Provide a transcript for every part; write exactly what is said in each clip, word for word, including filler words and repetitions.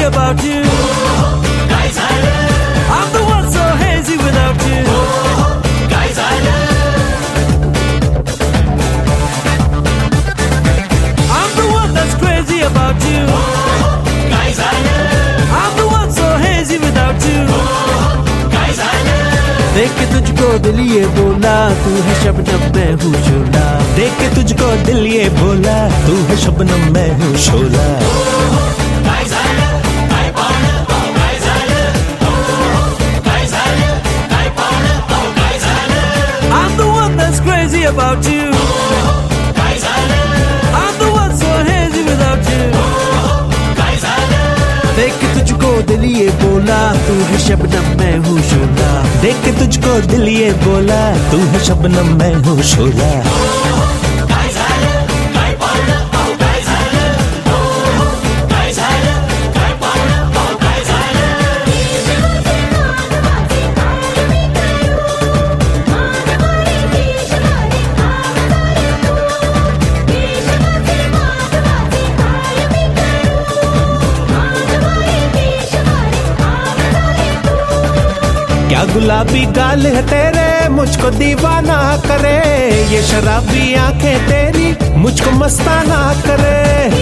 about you. Guys, I love. I'm the one so hazy without you. Guys, I love. I'm the one that's crazy about you. Guys, I love. I'm the one so hazy without you. Guys, I love. देख के तुझको दिल ये बोला तू है शबनम मैं हूँ शोला. देख के तुझको दिल ये बोला तू है शबनम मैं हूँ शोला. Guys, I love. I wanna. Oh, guys, I love. Oh, guys, I love. I wanna. Oh, guys, I love. I'm the one that's crazy about you. Guys, I love. I'm the one so hazy without you. Guys, I love. देख के तुझको दिल ये बोला तू है शबनम मैं हूँ शोला. देख के तुझको दिल ये बोला तू है शबनम मैं हूँ शोला. Guys, I love. I wanna. Oh, guys, I love. Oh, guys, I love. I wanna. Oh, guys, I love. क्या गुलाबी गाल है तेरे मुझको दीवाना करे. ये शराबी आंखें तेरी मुझको मस्ताना करे.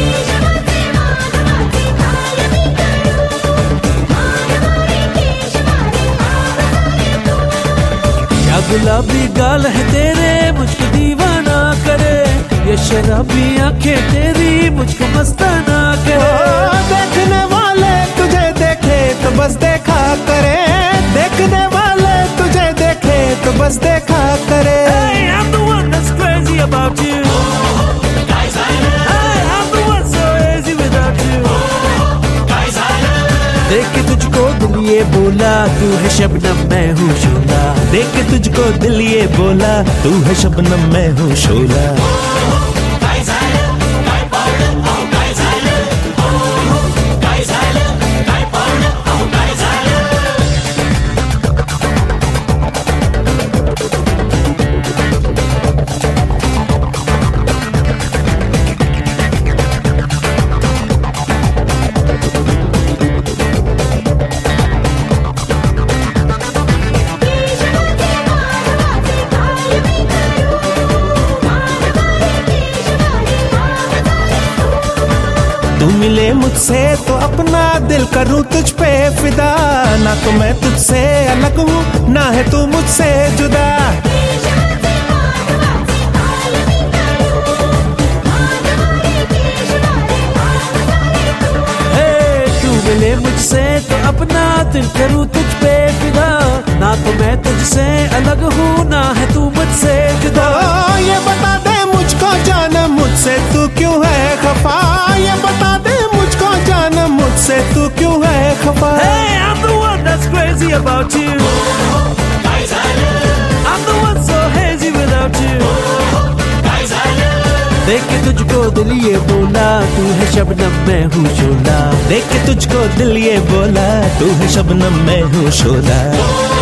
क्या गुलाबी गाल है तेरे मुझको दीवाना करे. ये शराबी आंखें तेरी मुझको मस्ताना करे. ओ, देखने वाले तुझे देखे तो बस देखा करे. देखने वाले तुझे देखे तो बस देखा करे. Hey, I'm the one that's crazy about you. Guys, I love. Hey, I'm the one so hazy without you. Guys, I love. देख के तुझको दिल ये बोला तू है शबनम मैं हूँ शोला. देख के तुझको दिल ये बोला तू है शबनम मैं हूँ शोला. Guys, I love. I wanna. Oh, guys, I love. Oh, guys, I love. I wanna. Oh, guys, I love. तू मिले मुझसे तो अपना दिल करूँ तुझ पे फिदा. ना तो मैं तुझसे अलग हूँ ना है तू मुझसे जुदा. Hey, तू मिले मुझसे तो अपना दिल करूँ तुझ पे फिदा. ना तो मैं तुझसे अलग हूँ ना है तू मुझसे जुदा. ओ, ये बता दे मुझको जान मुझसे तू क्यों है खफा. ये बता दे मुझको जान मुझसे तू क्यों है खफा. Hey, I'm the one that's crazy about you. Guys, I love. I'm the one so hazy without you. Guys, I love. देख के तुझको दिल ये बोला तू है शबनम मैं हूँ शोला. देख के तुझको दिल ये बोला तू है शबनम मैं हूँ शोला.